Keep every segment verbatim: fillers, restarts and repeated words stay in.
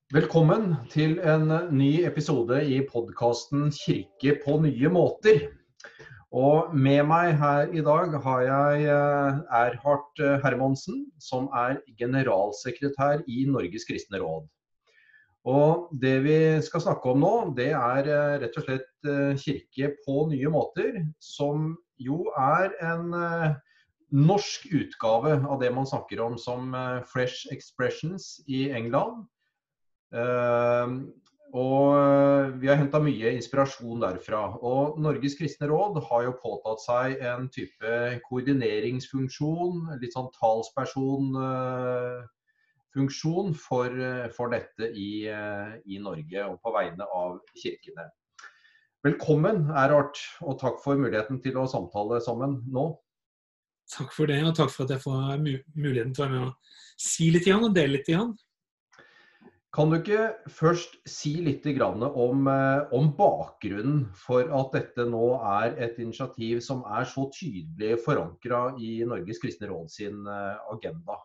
Velkommen til en ny episode i podcasten Kirke på nye måter. Og med meg her i dag har jeg eh, Erhard Hermansen, som er generalsekretær i Norges Kristne Råd. Og det vi skal snakke om nå, det er eh, rett og slett eh, kirke på nye måter, som jo er en eh, norsk utgave av det man snakker om som eh, Fresh Expressions i England. Uh, og vi har hentet mye inspirasjon derfra, og Norges Kristne Råd har jo påtatt seg en type koordineringsfunksjon, litt sånn talspersonfunksjon uh, for, for dette i, uh, i Norge og på vegne av kirkene. Velkommen, Erhard, og takk for muligheten til å samtale sammen nå. Takk for det, og takk for at jeg får muligheten til å være med å si litt igjen og dele litt igjen. Kan du ikke først si litt om, om bakgrunnen for at dette nå er et initiativ som er så tydelig forankret i Norges Kristne Råd sin agenda?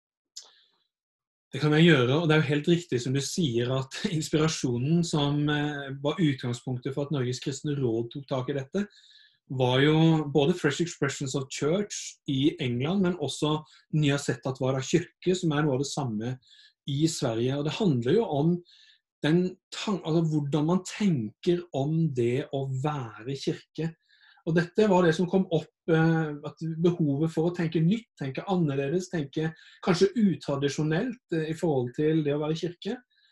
Det kan jeg gjøre, og det er jo helt riktig som du sier at inspirasjonen som var utgangspunktet for at Norges Kristne Råd tok tak i dette, var jo både Fresh Expressions of Church i England, men også Nya Settattvara kirke, som er noe av det samme i Sverige. Og det handler jo om den, altså hvordan man tenker om det å være kirke. Og dette var det som kom opp, at behovet for å tenke nytt, tenke annerledes, tenke kanskje utradisjonelt i forhold til det å være kirke,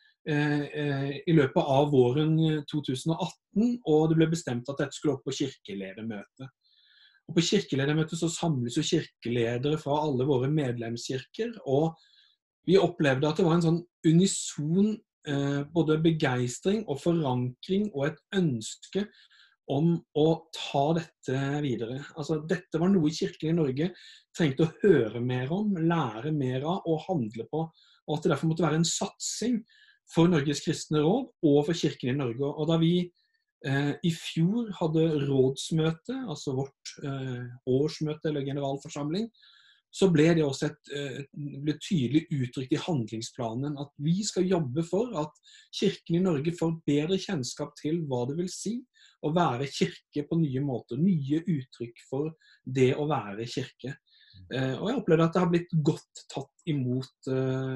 i løpet av våren to tusen og atten, og det ble bestemt at dette skulle opp på kirkeledermøte. Og på kirkeledermøte så samles jo kirkeledere fra alle våre medlemskirker, og vi opplevde at det var en sånn unison eh, både begeistring og forankring og et ønske om å ta dette videre. Altså, dette var noe kirken i Norge trengte å høre mer om, lære mer av og handle på, og at det derfor måtte være en satsing for Norges Kristne Råd og for kirken i Norge. Og da vi eh, i fjor hadde rådsmøte, altså vårt eh, årsmøte eller generalforsamling, så ble det også et, ble tydelig uttrykt i handlingsplanen at vi skal jobbe for at kirken i Norge får bedre kjennskap til hva det vil si å være kirke på nye måter, nye uttrykk for det å være kirke. Og jeg opplevde at det har blitt godt tatt imot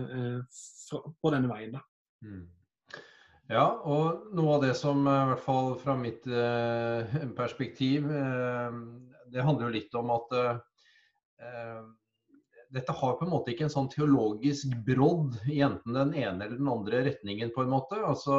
på denne veien da. Mm. Ja, og noe av det som i hvert fall fra mitt perspektiv, det handler jo litt om at dette har på en måte ikke en sånn teologisk brodd i enten den ene eller den andre retningen på en måte. Altså,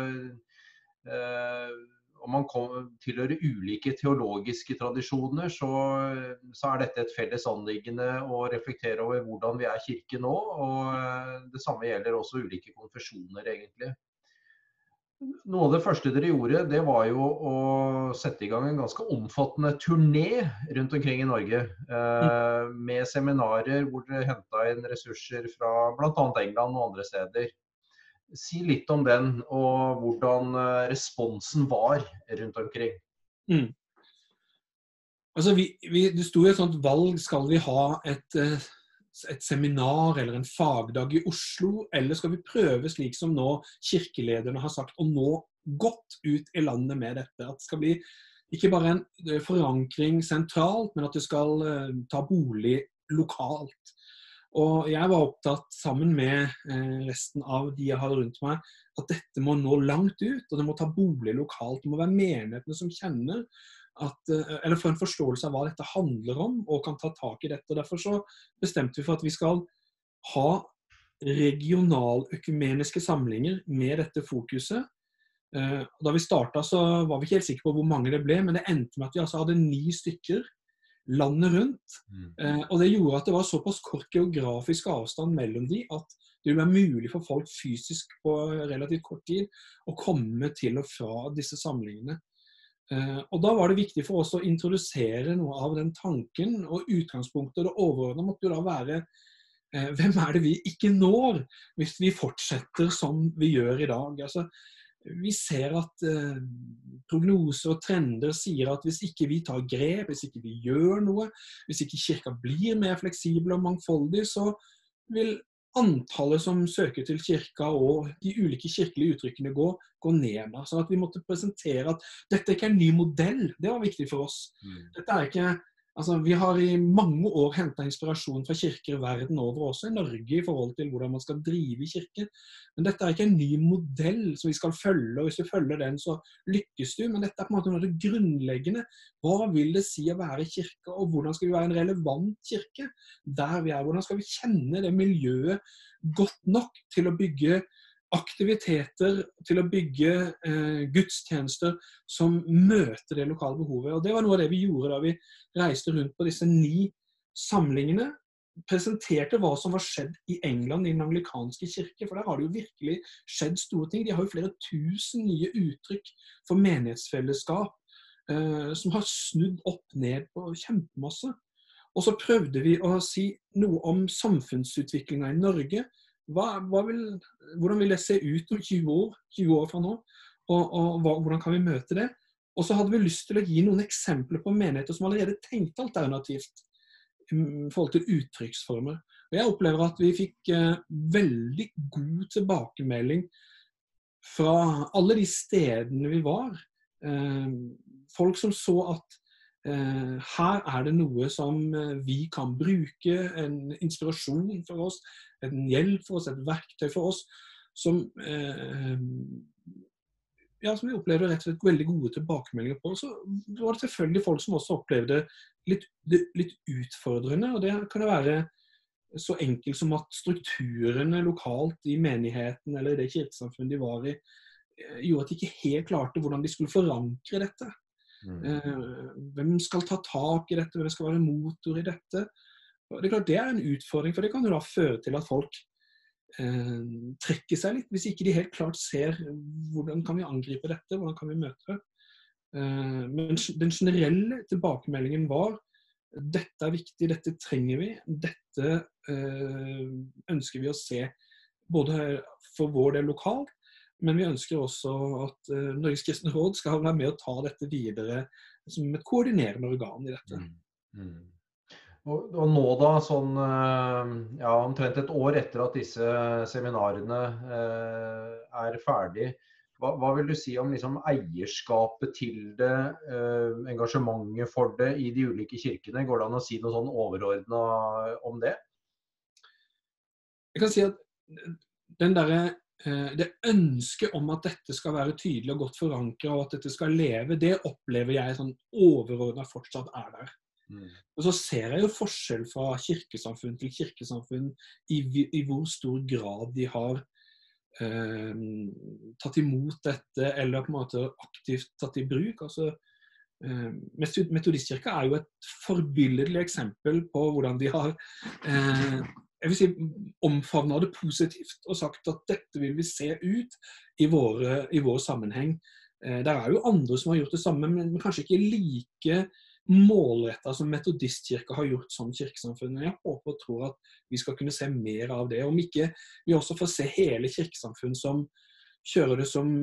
eh, om man kom, tilhører ulike teologiske tradisjoner, så, så er dette et felles anliggende å reflektere over hvordan vi er kirke nå, og det samme gjelder også ulike konfesjoner egentlig. Noe av det første dere gjorde, det var jo å sette i gang en ganske omfattende turné rundt omkring i Norge, eh, med seminarer hvor dere hentet inn ressurser fra blant annet England og andre steder. Si litt om den, og hvordan responsen var rundt omkring. Mm. Altså, vi, vi, det sto jo et sånt valg, skal vi ha et... et seminar eller en fagdag i Oslo, eller skal vi prøve slik som nå kirkelederne har sagt, å nå godt ut i landet med dette, at det skal bli ikke bare en forankring sentralt, men at det skal uh, ta bolig lokalt. Og jeg var opptatt sammen med uh, resten av de jeg hadde rundt meg, at dette må nå langt ut, og det må ta bolig lokalt, det må være menighetene som kjenner At, eller få en forståelse av hva dette handler om, og kan ta tak i dette. Og derfor så bestemte vi for at vi skal ha regionaløkumeniske samlinger med dette fokuset. Da vi startet så var vi ikke helt sikre på hvor mange det ble, men det endte med at vi altså hadde ni stykker landet rundt. Mm. Og det gjorde at det var såpass kort geografisk avstand mellom de, at det ville være mulig for folk fysisk på relativt kort tid å komme til og fra disse samlingene. Uh, og da var det viktig for oss å introdusere noe av den tanken, og utgangspunktet og det overordnede måtte jo da være uh, hvem er det vi ikke når hvis vi fortsetter som vi gjør i dag. Altså, vi ser at uh, prognoser og trender sier at hvis ikke vi tar grep, hvis ikke vi gjør noe, hvis ikke kirka blir mer fleksibel og mangfoldig, så vil antallet som søker til kirka og de ulike kirkelige uttrykkene går, går ned. Da. Så at vi måtte presentere at dette ikke er en ny modell, det var viktig for oss. Mm. Dette er ikke, altså vi har i mange år hentet inspirasjon fra kirker verden over, også i Norge i forhold til hvordan man skal drive kirken. Men dette er ikke en ny modell som vi skal følge, og hvis du følger den så lykkes du, men dette er på en måte noe av det grunnleggende. Hva vil det si å være kirke, og hvordan skal vi være en relevant kirke der vi er? Hvordan skal vi kjenne det miljøet godt nok til å bygge aktiviteter, til å bygge eh, gudstjenester som møter det lokale behovet. Og det var noe av det vi gjorde da vi reiste rundt på disse ni samlingene, presenterte hva som var skjedd i England, i den anglikanske kirke, for der har det jo virkelig skjedd store ting. De har jo flere tusen nye uttrykk for menighetsfellesskap, eh, som har snudd opp ned på kjempemasse. Og så prøvde vi å si noe om samfunnsutviklingen i Norge. Hva, hva vil, hvordan vil det se ut om tjue år, tjue år fra nå, og, og hva, hvordan kan vi møte det? Og så hadde vi lyst til å gi noen eksempler på menigheter som allerede tenkte alternativt i forhold til uttrykksformer. Og jeg opplever at vi fikk eh, veldig god tilbakemelding fra alle de stedene vi var. Eh, folk som så at Uh, her er det noe som uh, vi kan bruke, en inspirasjon for oss, en hjelp for oss, et verktøy for oss, som, uh, ja, som vi opplevde rett og slett veldig gode tilbakemeldinger på. Så var det selvfølgelig folk som også opplevde litt, litt utfordrende, og det kan det være så enkelt som at strukturene lokalt i menigheten eller i det kirkesamfunnet de var i, uh, gjorde at de ikke helt klarte hvordan de skulle forankre dette. Mm. Eh, hvem skal ta tak i dette, hvem skal være motor i dette? Og det er klart det er en utfordring, for det kan jo da føre til at folk eh, trekker seg litt, hvis ikke de helt klart ser hvordan kan vi angripe dette, hvordan kan vi møte det. Eh, men den generelle tilbakemeldingen var dette er viktig, dette trenger vi, dette eh, ønsker vi å se både for vår del lokalt, men vi ønsker også at uh, Norges Kristne Råd skal være med å ta dette videre som et koordinerende organ i dette. Mm. Mm. Og, og nå da, sånn, ja, omtrent et år etter at disse seminarene uh, er ferdig, hva, hva vil du si om liksom, eierskapet til det, uh, engasjementet for det i de ulike kirkene? Går det an å si noe sånn overordnet om det? Jeg kan si at den derre det ønsket om at dette skal være tydelig og godt forankret, og at dette skal leve, det opplever jeg sånn overordnet fortsatt er der. Mm. Og så ser jeg jo forskjell fra kirkesamfunn til kirkesamfunn i, i hvor stor grad de har eh, tatt imot dette, eller på en måte aktivt tatt i bruk. Altså, eh, Metodistkirka er jo et forbilledlig eksempel på hvordan de har eh, jeg vil si, omfavnet det positivt og sagt at dette vil vi se ut i våre, i vår sammenheng. Eh, der er jo andre som har gjort det samme, men kanskje ikke like målrettet som Metodistkirka har gjort som kirkesamfunn. Jeg håper og tror at vi skal kunne se mer av det. Om ikke vi også får se hele kirkesamfunn som kjører det som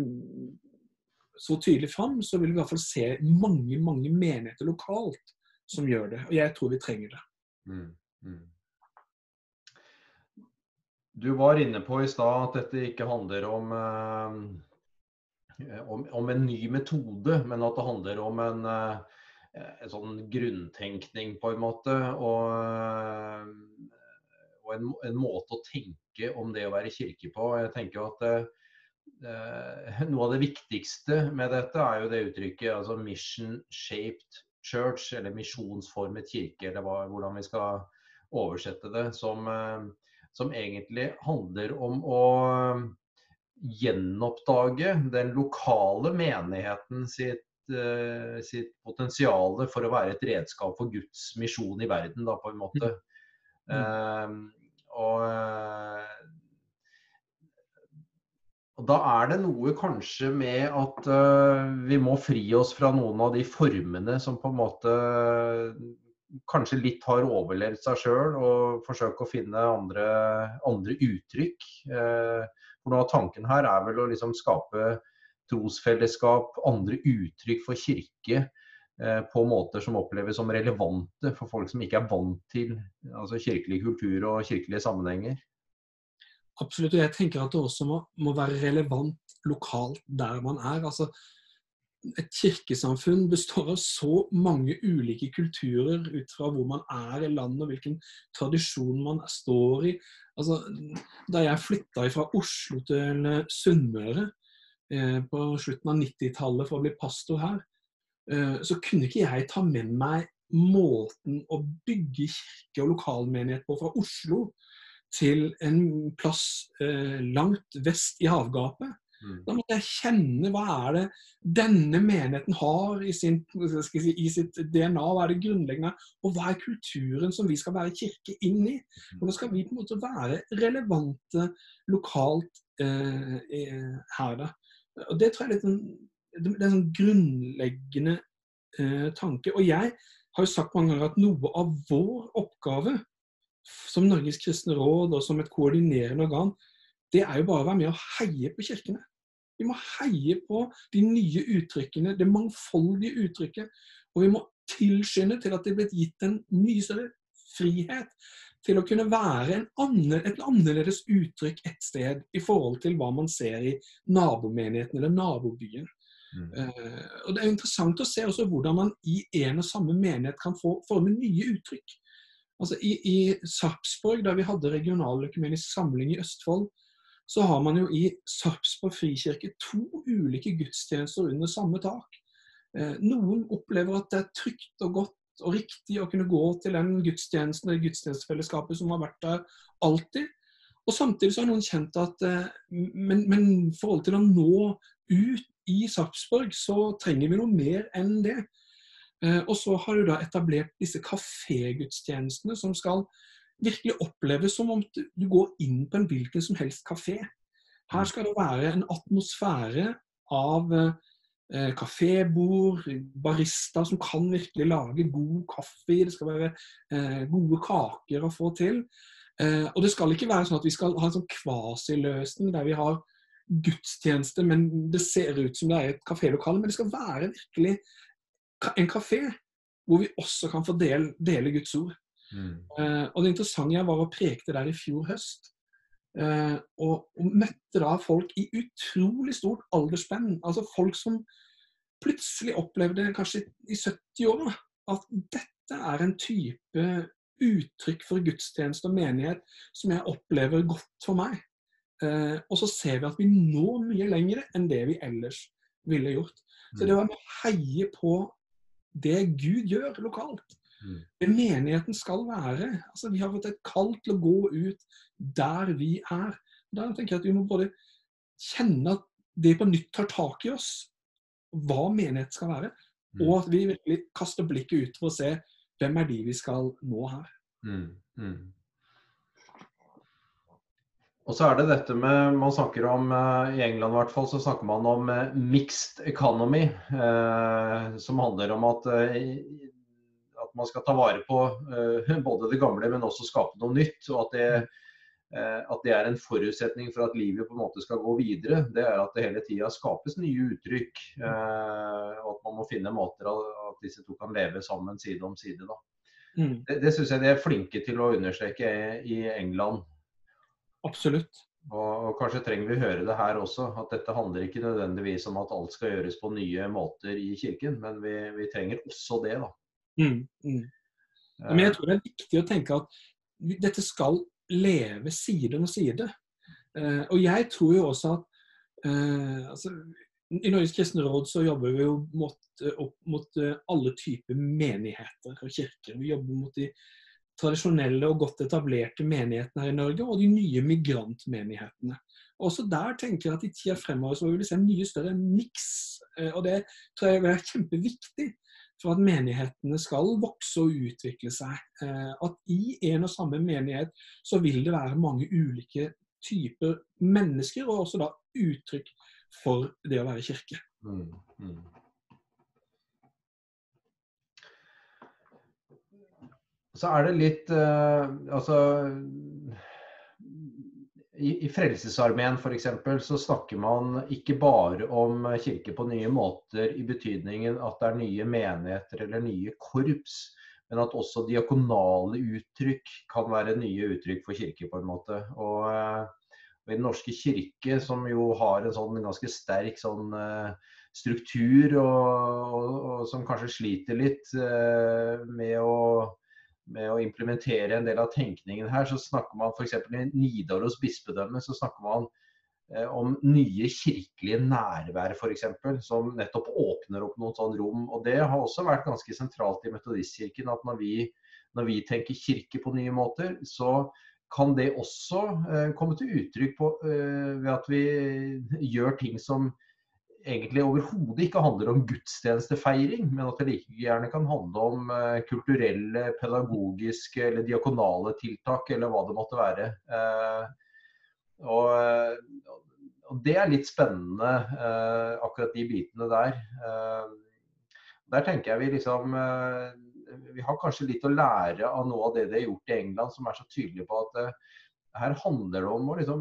så tydelig frem, så vil vi i hvert fall se mange, mange menigheter lokalt som gjør det. Og jeg tror vi trenger det. Mm, mm. Du var inne på i stad at dette ikke handler om, eh, om, om en ny metode, men at det handler om en, eh, en sånn grunntenkning på en måte, og, og en, en måte å tenke om det å være kirke på. Jeg tenker at eh, noe av det viktigste med dette er jo det uttrykket, altså mission shaped church, eller misjonsformet kirke, eller hva, hvordan vi skal oversette det, som eh, som egentlig handler om å gjenoppdage den lokale menigheten sitt, uh, sitt potensiale for å være et redskap for Guds misjon i verden, da, på en måte. Mm. Uh, og, og da er det noe kanskje med at uh, vi må fri oss fra noen av de formene som på en måte kanskje litt har overlevd seg selv, og forsøke å finne andre, andre uttrykk. For noe av tanken her er vel å liksom skape trosfellesskap, andre uttrykk for kirke, på måter som oppleves som relevante for folk som ikke er vant til altså kirkelig kultur og kirkelige sammenhenger. absolutt, og jeg tenker at det også må, må være relevant lokalt der man er. Altså, et kirkesamfunn består av så mange ulike kulturer ut fra hvor man er i landet og hvilken tradisjon man står i. Altså, da jeg flyttet fra Oslo til Sunnmøre eh, på slutten av nittitallet for å bli pastor her, eh, så kunne ikke jeg ta med meg måten å bygge kirke og lokalmenighet på fra Oslo til en plass eh, langt vest i havgapet. Mm. Da måtte jeg kjenne hva er det denne menigheten har i, sin, skal jeg si, i sitt D N A, hva er det grunnleggende, og hva er kulturen som vi skal være kirke inn i. Hvordan skal vi på en måte være relevante lokalt eh, her da. Og det tror jeg er litt en, det er en sånn grunnleggende eh, tanke. Og jeg har jo sagt mange ganger at noe av vår oppgave som Norges kristne råd og som et koordinerende organ, det er jo bare å være med og heie på kirkene. Vi må heie på de nye uttrykkene, det mangfoldige uttrykket, og vi må tilskynde til at det er blitt gitt en mye større frihet til å kunne være en anner, et annerledes uttrykk et sted i forhold til hva man ser i nabomenigheten eller nabobyen. Mm. Uh, og det er interessant å se også hvordan man i en og samme menighet kan få forme nye uttrykk. Altså i, i Sarpsborg, da vi hadde regional økumenisk samling i Østfold, så har man jo i Sarpsborg Frikirke to ulike gudstjenester under samme tak. Eh, noen opplever at det er trygt og godt og riktig å kunne gå til den gudstjenesten eller gudstjenestefellesskapet som har vært der alltid. Og samtidig så har noen kjent at eh, men, men i forhold til å nå ut i Sarpsborg så trenger vi noe mer enn det. Eh, og så har du da etablert disse kafégudstjenestene som skal virkelig oppleves som om du går inn på en hvilken som helst kafé. Her skal det være en atmosfære av eh, kafébord, barister som kan virkelig lage god kaffe, det skal være eh, gode kaker å få til. Eh, og det skal ikke være sånn at vi skal ha en sånn kvasiløsning der vi har gudstjeneste, men det ser ut som det er et kafélokale, men det skal være virkelig en kafé hvor vi også kan få del, dele Guds ord. Mm. Uh, og det interessante jeg var å prekte der i fjor høst uh, og, og møtte da folk i utrolig stort aldersspenn, altså folk som plutselig opplevde kanskje i sytti år at dette er en type uttrykk for gudstjeneste og menighet som jeg opplever godt for meg, uh, og så ser vi at vi når mye lenger enn det vi ellers ville gjort. Mm. Så det var med å heie på det Gud gjør lokalt. Mm. Det menigheten skal være. Altså, vi har fått et kall til å gå ut der vi er. Da tenker jeg at vi må både kjenne at det på nytt tar tak i oss, hva menighet skal være, mm. og at vi virkelig kaster blikket ut for å se hvem er de vi skal nå her. Mm. Mm. Og så er det dette med, man snakker om, i England i hvert fall, så snakker man om mixed economy, eh, som handler om at eh, at man skal ta vare på uh, både det gamle, men også skape noe nytt, og at det, uh, at det er en forutsetning for at livet på en måte skal gå videre. Det er at det hele tiden skapes nye uttrykk, uh, og at man må finne måter at disse to kan leve sammen side om side. Da. Mm. Det, det synes jeg de er flinke til å understreke i England. Absolutt. Og, og kanskje trenger vi høre det her også, at dette handler ikke nødvendigvis om at alt skal gjøres på nye måter i kirken, men vi, vi trenger også det da. Mm, mm. Men jeg tror det er viktig å tenke at dette skal leve side om side. Uh, og jeg tror jo også at uh, altså, i Norges kristne råd så jobber vi jo mot, opp mot uh, alle typer menigheter og kirker. Vi jobber mot de tradisjonelle og godt etablerte menighetene her i Norge, og de nye migrantmenighetene. Også der tenker jeg at i tida fremover så vil vi se en mye større mix, uh, og det tror jeg er kjempeviktig for at menighetene skal vokse og utvikle seg. At i en og samme menighet så vil det være mange ulike typer mennesker, og også da uttrykk for det å være kirke. Mm, mm. Så er det litt, uh, altså... I, I Frelsesarmeen for eksempel så snakker man ikke bare om kirke på nye måter i betydningen at det er nye menigheter eller nye korps, men at også diakonale uttrykk kan være nye uttrykk for kirke på en måte. Og, Og i den norske kirke, som jo har en sånn ganske sterk sånn struktur, og, og, og som kanskje sliter litt med å, med å implementere en del av tenkningen her, så snakker man for eksempel i Nidaros bispedømme, så snakker man om nye kirkelige nærvær for eksempel, som nettopp åpner opp noen sånne rom. Og det har også vært ganske sentralt i metodistkirken, at når vi, når vi tenker kirke på nye måter, så kan det også eh, komme til uttrykk på, eh, ved at vi gjør ting som egentlig overhodet ikke handler om gudstjenestefeiring, men at det like gjerne kan handle om eh, kulturelle, pedagogiske eller diakonale tiltak, eller hva det måtte være. Eh, og, og det er litt spennende, eh, akkurat de bitene der. Eh, der tenker jeg vi liksom... Eh, vi har kanskje litt å lære av noe av det de har gjort i England, som er så tydelig på at uh, her handler det om å liksom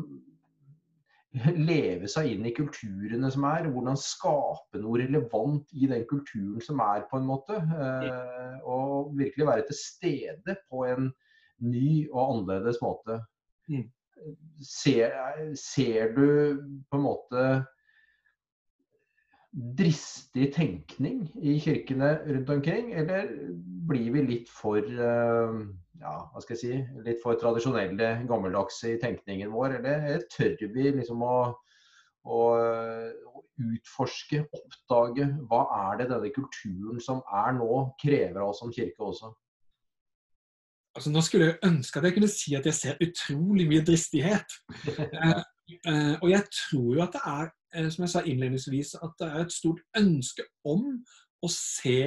leve seg inn i kulturene som er, hvordan skape noe relevant i den kulturen som er på en måte, uh, og virkelig være til stede på en ny og annerledes måte. Mm. Ser, ser du på en måte dristig tenkning i kirkene rundt omkring, eller blir vi litt for, ja, hva skal jeg si, litt for tradisjonelle, gammeldagse i tenkningen vår, eller tør vi liksom å, å, å utforske, oppdage, hva er det denne kulturen som er nå, krever av oss som kirke også? Altså, nå skulle jeg ønske at jeg kunne si at jeg ser utrolig mye dristighet. eh, eh, og jeg tror jo at det er, som jeg sa innledningsvis, at det er et stort ønske om å se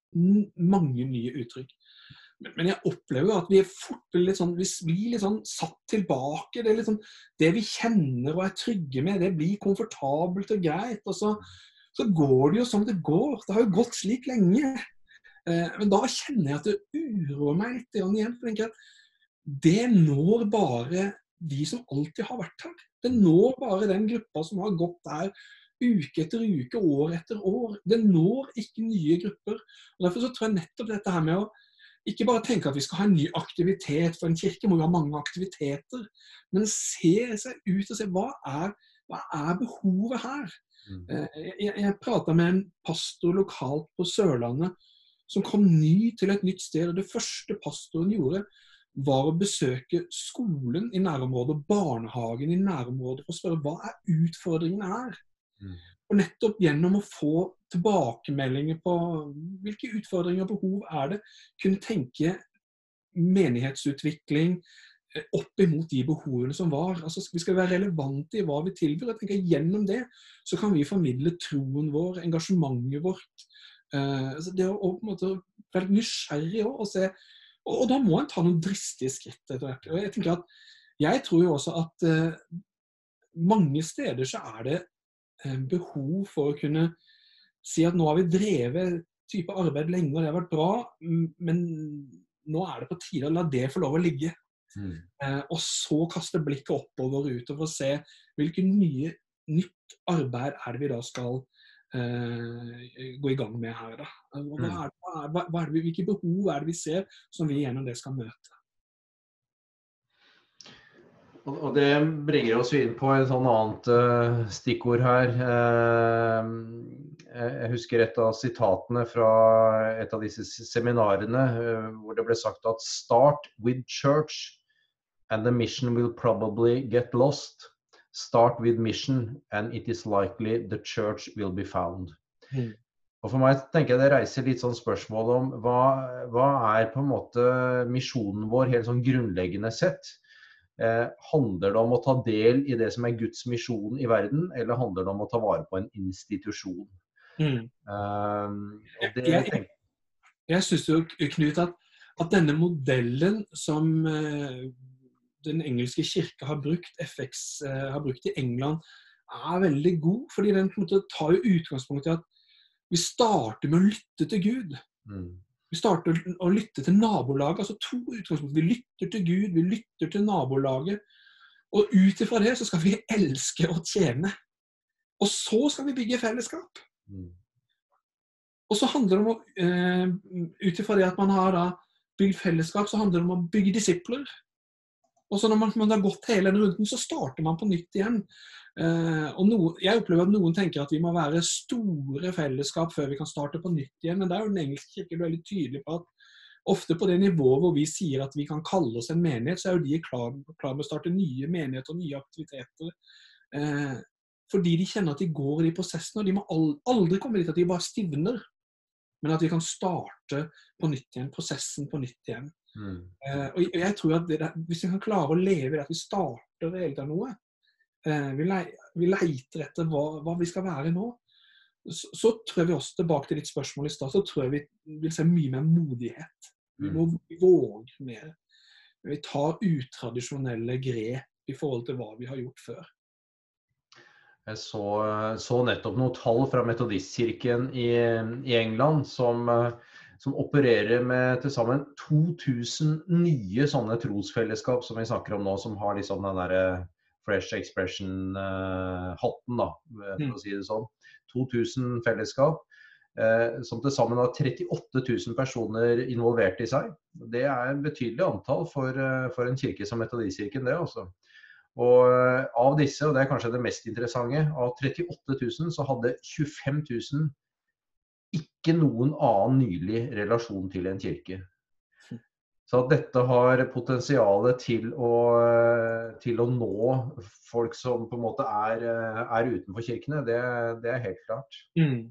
mange nye uttrykk. Men, men jeg opplever jo at vi er fort litt sånn, vi blir litt sånn satt tilbake. Det er litt sånn, det vi kjenner og er trygge med, det blir komfortabelt og greit. Og så, så går det jo som det går. Det har jo gått slik lenge. Eh, men da kjenner jeg at det uroer meg litt igjen, for jeg tenker at det når bare de som alltid har vært her. Det når bare den gruppa som har gått der uke etter uke, år etter år. Det når ikke nye grupper. Og derfor så tror jeg nettopp dette her med å ikke bare tenke at vi skal ha en ny aktivitet, for en kirke må jo ha mange aktiviteter, men se seg ut og se hva er, hva er behovet her. Mm. Jeg, jeg, jeg pratet med en pastor lokalt på Sørlandet som kom ny til et nytt sted, og det første pastoren gjorde var å besøke skolen i nærområdet og barnehagen i nærområdet for å spørre hva er utfordringene her. Mm. Og nettopp gjennom å få tilbakemeldinger på hvilke utfordringer og behov er det, kunne tenke menighetsutvikling opp imot de behovene som var. Altså, vi skal være relevante i hva vi tilbyr. Jeg tenker gjennom det så kan vi formidle troen vår, engasjementet vårt. Uh, altså det å, å på en måte være nysgjerrig også, og se. Og da må en ta noen dristige skritt etter hvert. Og jeg tenker at, jeg tror jo også at eh, mange steder så er det eh, behov for å kunne si at nå har vi drevet type arbeid lenge, og det har vært bra, men nå er det på tide å la det få lov å ligge. Mm. Eh, og så kaste blikket oppover og utover og se hvilke nye, nytt arbeid er det vi da skal Uh, gå i gang med her da. Hva er, hva er, hva er det, hvilke behov er det vi ser som vi gjennom det skal møte? Og, og det bringer oss inn på et sånn annet uh, stikkord her. Uh, jeg husker et av sitatene fra et av disse seminarene uh, hvor det ble sagt at "Start with church and the mission will probably get lost. Start with mission, and it is likely the church will be found." Mm. Og for meg tenker jeg det reiser litt sånn spørsmål om hva, hva er på en måte misjonen vår helt sånn grunnleggende sett? Eh, handler det om å ta del i det som er Guds misjon i verden, eller handler det om å ta vare på en institusjon? Mm. Eh, og det, jeg jeg, jeg synes jo, Knut, at, at denne modellen som eh, den engelske kirke har brukt, F X uh, har brukt i England, er veldig god, fordi den på en måte tar jo utgangspunkt i at vi starter med å lytte til Gud. Mm. Vi starter å lytte til nabolaget, altså to utgangspunkt. Vi lytter til Gud, vi lytter til nabolaget, og ut ifra det så skal vi elske og tjene. Og så skal vi bygge fellesskap. Mm. Og så handler det om å, uh, ut ifra det at man har da bygd fellesskap, så handler det om å bygge disipler. Og så når man, man har gått hele den runden, så starter man på nytt igjen. Eh, og no, jeg opplever at noen tenker at vi må være store fellesskap før vi kan starte på nytt igjen, men det er jo den engelske kirken veldig tydelig på at ofte på det nivået hvor vi sier at vi kan kalle oss en menighet, så er jo de klar, klar med å starte nye menigheter og nye aktiviteter. Eh, fordi de kjenner at de går i de prosessene, og de må aldri komme dit at de bare stivner, men at vi kan starte på nytt igjen, prosessen på nytt igjen. Mm. Eh, og jeg tror at det der, hvis vi kan klare å leve det at vi starter helt av noe, eh, vi, le, vi leiter etter hva, hva vi skal være nå, så, så tror jeg vi også, tilbake til ditt spørsmål i stad, så tror jeg vi vil se mye mer modighet. Vi må våge mer. Vi tar utradisjonelle grep i forhold til hva vi har gjort før. Jeg så, så nettopp noen tall fra Metodistkirken i, i England som, som opererer med til sammen to tusen nye sånne trosfellesskap som vi snakker om nå, som har liksom den der fresh expression-hatten da, for å si det sånn. to tusen fellesskap, eh, som til sammen har trettiåtte tusen personer involvert i seg. Det er en betydelig antall for, for en kirke som Metodistkirken, det også. Og av disse, og det er kanskje det mest interessante, av trettiåtte tusen så hadde tjuefem tusen ikke noen annen nylig relasjon til en kirke. Så at dette har potensialet til å, til å nå folk som på en måte er, er utenfor kirkene, det, det er helt klart. Mm.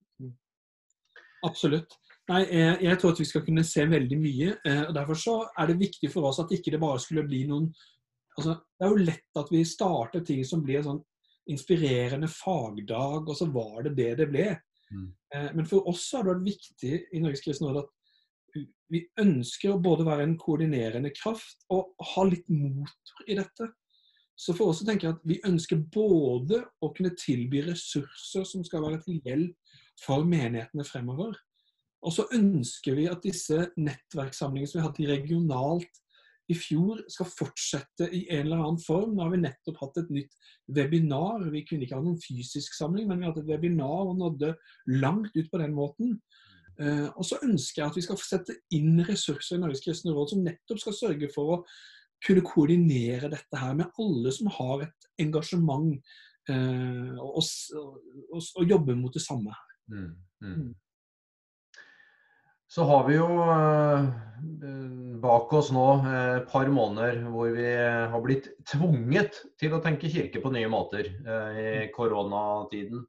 Absolutt. Nei, jeg, jeg tror at vi skal kunne se veldig mye, og derfor så er det viktig for oss at ikke det bare skulle bli noen, altså det er jo lett at vi starter ting som blir sånn inspirerende fagdag, og så var det det det ble. Mm. Men for oss har det vært viktig i Norges Kristne Råd at vi ønsker å både være en koordinerende kraft og ha litt motor i dette. Så for oss så tenker jeg at vi ønsker både å kunne tilby ressurser som skal være til hjelp for menighetene fremover. Og så ønsker vi at disse nettverkssamlingene som vi har hatt regionalt i fjor skal fortsette i en eller annen form. Nå har vi nettopp hatt et nytt webinar. Vi kunne ikke ha noen fysisk samling, men vi har hatt et webinar og nådde langt ut på den måten. Uh, og så ønsker jeg at vi skal sette inn ressurser i Norges Kristne Råd som nettopp skal sørge for å kunne koordinere dette her med alle som har et engasjement uh, og, og, og, og jobber mot det samme her. Mm, mm. Mm. Så har vi jo uh, bak oss nå et par måneder hvor vi har blitt tvunget til å tenke kirke på nye måter uh, i koronatiden.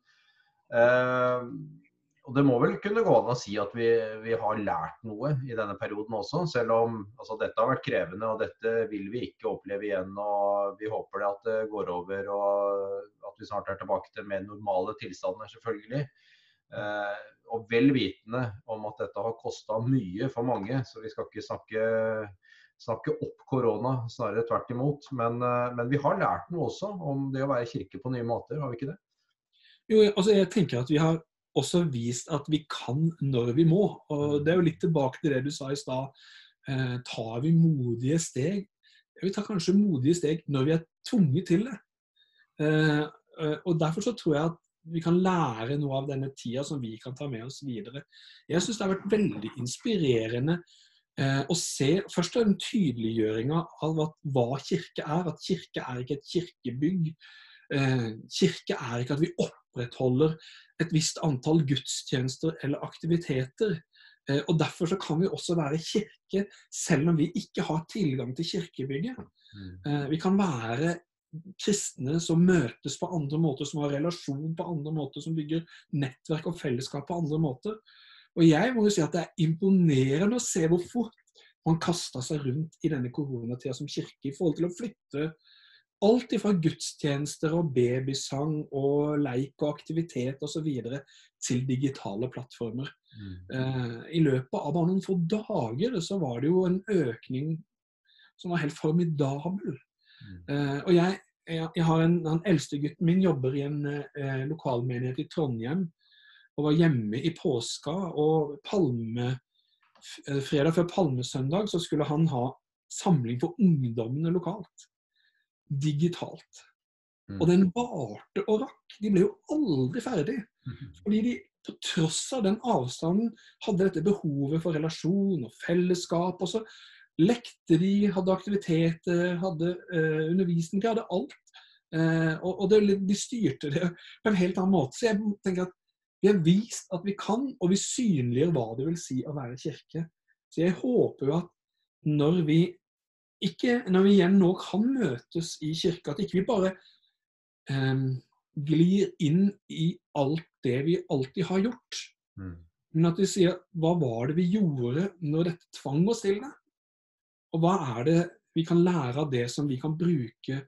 Uh, Og det må vel kunne gå an å si at vi, vi har lært noe i denne perioden også, selv om altså, dette har vært krevende, og dette vil vi ikke oppleve igjen, og vi håper det at det går over, og at vi snart er tilbake til mer normale tilstander, selvfølgelig. Eh, og vel vitende om at dette har kostet mye for mange, så vi skal ikke snakke, snakke opp korona, snarere tvert imot. Men, men vi har lært noe også om det å være kirke på nye måter, har vi ikke det? Jo, altså jeg tenker at vi har også vist at vi kan når vi må. Og det er jo litt tilbake til det du sa i stad. Eh, tar vi modige steg? Vi tar kanskje modige steg når vi er tvunget til det. Eh, og derfor så tror jeg at vi kan lære noe av denne tida som vi kan ta med oss videre. Jeg synes det har vært veldig inspirerende eh, å se først den tydeliggjøringa av at hva kirke er. At kirke er ikke et kirkebygg. Eh, kirke er ikke at vi opprettholder et visst antall gudstjenester eller aktiviteter. Eh, og derfor så kan vi også være kirke, selv om vi ikke har tilgang til kirkebygget. Mm. Eh, vi kan være kristne som møtes på andre måter, som har relasjon på andre måter, som bygger nettverk og fellesskap på andre måter. Og jeg må jo si at det er imponerende å se hvor fort man kastet seg rundt i denne koronatida som kirke i forhold til å flytte alt fra gudstjenester og babysang og leik og aktivitet og så videre til digitale plattformer. Mm. Eh, I løpet av bare noen få dager så var det jo en økning som var helt formidabel. Mm. Eh, og jeg, jeg, jeg har en, den eldste gutten min jobber i en eh, lokalmenighet i Trondheim og var hjemme i påska, og palme, fredag før palmesøndag så skulle han ha samling for ungdommene lokalt. Digitalt. Mm. Og den varte og rakk. De ble jo aldri ferdig. Mm. Fordi de på tross av den avstanden hadde dette behovet for relasjon og fellesskap. Og så lekte de, hadde aktiviteter, hadde uh, undervisning, de hadde alt. Uh, og og det, de styrte det på en helt annen måte. Så jeg tenker at vi har vist at vi kan, og vi synliggjør hva det vil si å være kirke. Så jeg håper jo at når vi, ikke, når vi igjen nå kan møtes i kirke, at ikke vi bare um, glir inn i alt det vi alltid har gjort. Mm. Men at vi sier, hva var det vi gjorde når dette tvang oss til det? Og hva er det vi kan lære av det som vi kan bruke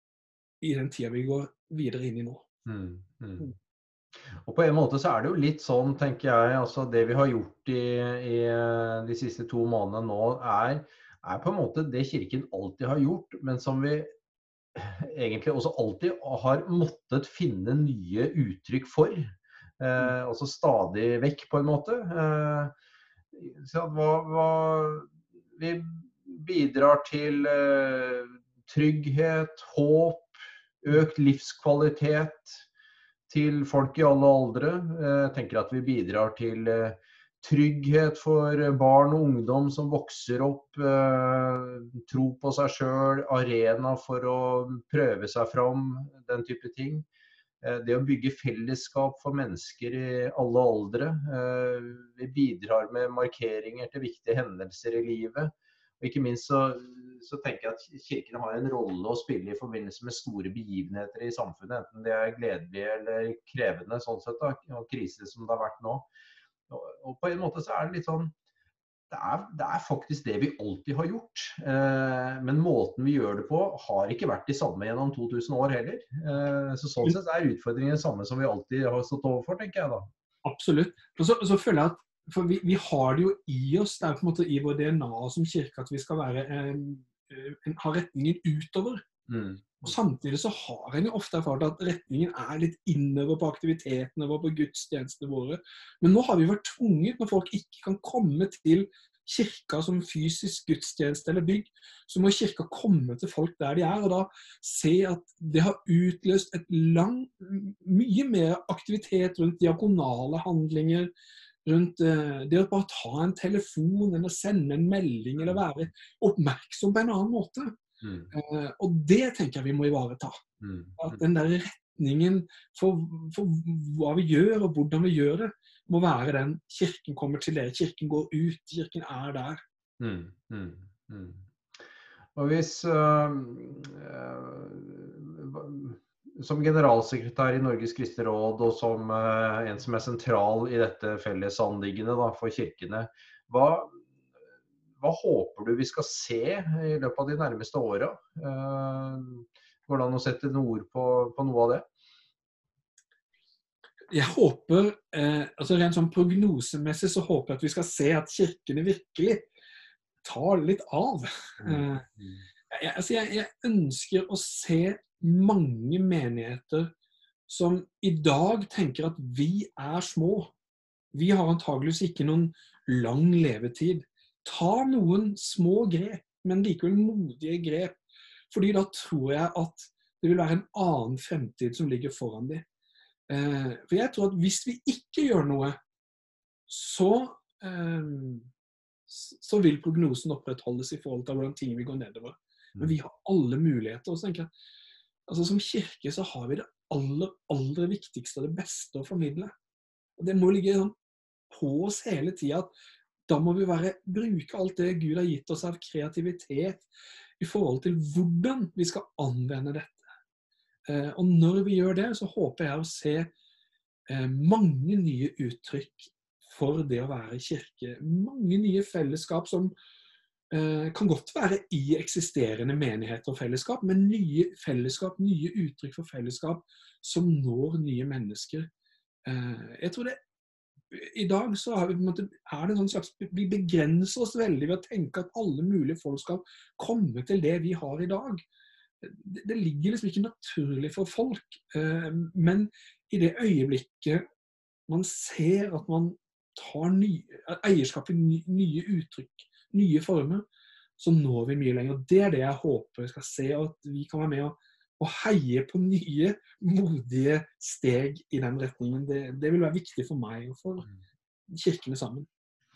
i den tiden vi går videre inn i nå? Mm. Mm. Og på en måte så er det jo litt sånn, tenker jeg, altså det vi har gjort i, i de siste to månedene nå, er, er på en måte det kirken alltid har gjort, men som vi egentlig også alltid har måttet finne nye uttrykk for, eh, også stadig vekk på en måte. Eh, så hva, hva, vi bidrar til eh, trygghet, håp, økt livskvalitet til folk i alle aldre. Eh, jeg tenker at vi bidrar til eh, trygghet for barn og ungdom som vokser opp, eh, tro på seg selv, arena for å prøve seg fram, den type ting. Eh, det å bygge fellesskap for mennesker i alle aldre. Eh, vi bidrar med markeringer til viktige hendelser i livet. Og ikke minst så, så tenker jeg at kirken har en rolle å spille i forbindelse med store begivenheter i samfunnet, enten det er gledelige eller krevende, sånn sett da, og kriser som det har vært nå. Og på en måte så er det litt sånn, det er, det er faktisk det vi alltid har gjort, eh, men måten vi gjør det på har ikke vært de samme gjennom to tusen år heller. Eh, så sånn sett er utfordringen det samme som vi alltid har stått overfor, tenker jeg da. Absolutt. Og så, så føler jeg at for vi, vi har det jo i oss, det er på en måte i vår D N A som kirke at vi skal være, eh, ha retningen utover. Mm. Og samtidig så har en jo ofte erfart at retningen er litt innover på aktivitetene våre, på gudstjenestene våre. Men nå har vi vært tvunget, når folk ikke kan komme til kirka som fysisk gudstjeneste eller bygg, så må kirka komme til folk der de er, og da se at det har utløst et lang, mye mer aktivitet rundt diakonale handlinger, rundt uh, det å bare ta en telefon, eller sende en melding, eller være oppmerksom på en annen måte. Mm. Uh, og det tenker jeg vi må ivareta. Mm. At den der retningen for, for hva vi gjør og hvordan vi gjør det, må være den kirken kommer til dere, kirken går ut, kirken er der. Mm. Mm. Mm. Og hvis uh, uh, som generalsekretær i Norges Kristne Råd og som uh, en som er sentral i dette felles anliggende da, for kirkene, hva Hva håper du vi skal se i løpet av de nærmeste årene? Går det an å sette noen ord på, på noe av det? Jeg håper, eh, altså rent sånn prognosemessig så håper jeg at vi skal se at kirkene virkelig tar litt av. Eh, jeg, altså jeg, jeg ønsker å se mange menigheter som i dag tenker at vi er små. Vi har antageligvis ikke noen lang levetid. Ta noen små grep, men likevel modige grep, fordi da tror jeg at det vil være en annen fremtid som ligger foran dem. Eh, for jeg tror at hvis vi ikke gjør noe, så, eh, så vil prognosen opprettholdes i forhold til hvordan ting vil gå nedover. Men vi har alle muligheter, og så tenker jeg, altså som kirke så har vi det aller, aller viktigste og det beste å formidle. Og det må ligge sånn på oss hele tiden, at da må vi bare bruke alt det Gud har gitt oss av kreativitet i forhold til hvordan vi skal anvende dette. Eh, og når vi gjør det, så håper jeg å se eh, mange nye uttrykk for det å være kirke. Mange nye fellesskap som eh, kan godt være i eksisterende menigheter og fellesskap, men nye fellesskap, nye uttrykk for fellesskap som når nye mennesker. Eh, jeg tror det I dag så er, vi, er det en sånn slags, vi begrenser oss veldig ved å tenke at alle mulige folk skal komme til det vi har i dag. Det, det ligger liksom ikke naturlig for folk, eh, men i det øyeblikket man ser at man tar ny, eierskap i ny, nye uttrykk, nye former, så når vi mye lenger. Det er det jeg håper vi skal se, og at vi kan være med og og heie på nye, modige steg i den retningen. Det, det vil være viktig for meg og for kirkene sammen.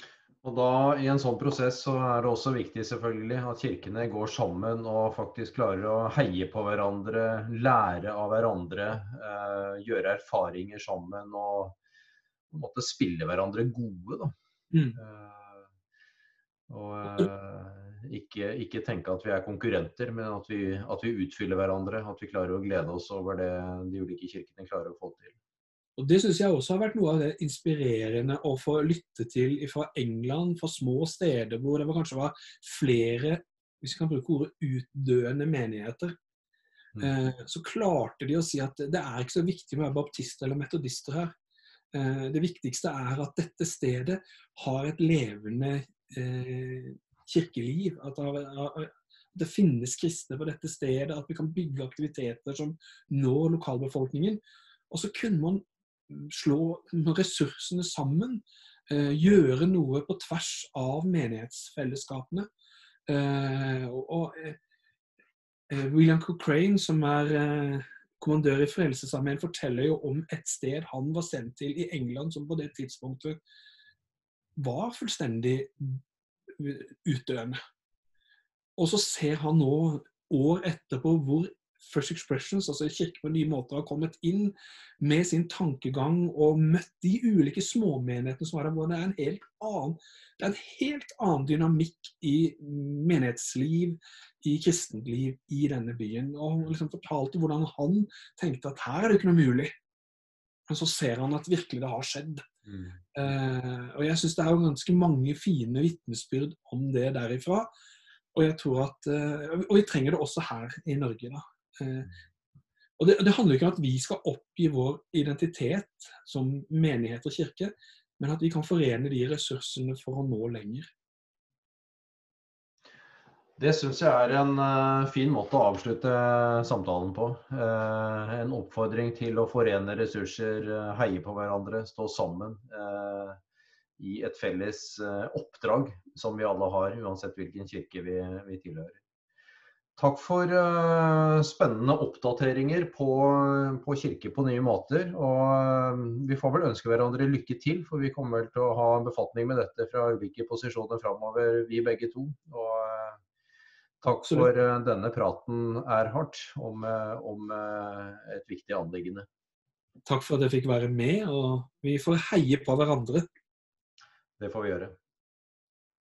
Og da i en sånn prosess så er det også viktig selvfølgelig at kirkene går sammen og faktisk klarer å heie på hverandre, lære av hverandre, eh, gjøre erfaringer sammen og på en måte spille hverandre gode da. Mm. Eh, og eh, ikke, ikke tenke at vi er konkurrenter, men at vi, at vi utfyller hverandre, at vi klarer å glede oss over det de ulike kirkene klarer å få til. Og det synes jeg også har vært noe av det inspirerende å få lytte til fra England, fra små steder hvor det var kanskje var flere, hvis vi kan bruke ordet, utdøende menigheter. Mm. Eh, så klarte de å si at det er ikke så viktig med baptister eller metodister her. Eh, det viktigste er at dette stedet har et levende eh, kirkeliv, at det, at det finnes kristne på dette stedet, at vi kan bygge aktiviteter som når lokalbefolkningen. Og så kunne man slå ressursene sammen, eh, gjøre noe på tvers av menighetsfellesskapene. Eh, og, og eh, William Cochrane, som er eh, kommandør i Frelsesarmeen, forteller jo om et sted han var sendt til i England, som på det tidspunktet var fullstendig utdøende. Og så ser han nå, år etterpå, hvor Fresh Expressions, altså Kirke på nye måter, har kommet inn med sin tankegang og møtt de ulike småmenighetene som var der, hvor det er en helt annen, det er en helt annen dynamikk i menighetsliv, i kristent liv i denne byen. Og han liksom fortalte hvordan han tenkte at her er det ikke noe mulig. Men så ser han at virkelig det har skjedd. Mm. Eh, og jeg synes det er jo ganske mange fine vitnesbyrd om det derifra. Og jeg tror at, og vi trenger det også her i Norge da. Og det, det handler ikke om at vi skal oppgi vår identitet som menighet og kirke, men at vi kan forene de ressursene for å nå lenger. Det synes jeg er en uh, fin måte å avslutte samtalen på. Uh, en oppfordring til å forene ressurser, uh, heie på hverandre, stå sammen uh, i et felles uh, oppdrag som vi alle har, uansett hvilken kirke vi, vi tilhører. Takk for uh, spennende oppdateringer på, på kirke på nye måter, og uh, vi får vel ønske hverandre lykke til, for vi kommer vel til å ha en befatning med dette fra ulike posisjoner fremover, vi begge to. Og uh, takk for uh, denne praten, Erhard, om, uh, om uh, et viktig anliggende. Takk for at jeg fikk være med, og vi får heie på hverandre. Det får vi gjøre.